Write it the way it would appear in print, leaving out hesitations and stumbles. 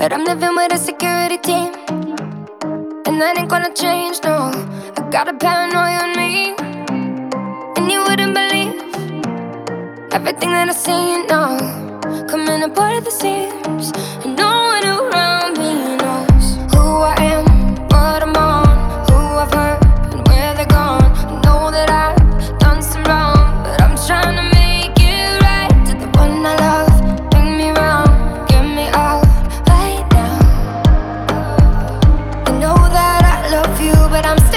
but I'm living with a security team, and that ain't gonna change, no. I got a paranoia on me, and you wouldn't believe everything that I say, you know. Coming apart at the seams, and no one around me knows who I am, what I'm on, who I've hurt, and where they're gone. I know that I've done some wrong, but I'm trying to make it right. To the one I love, bring me round, get me out right now. I know that I love you, but I'm still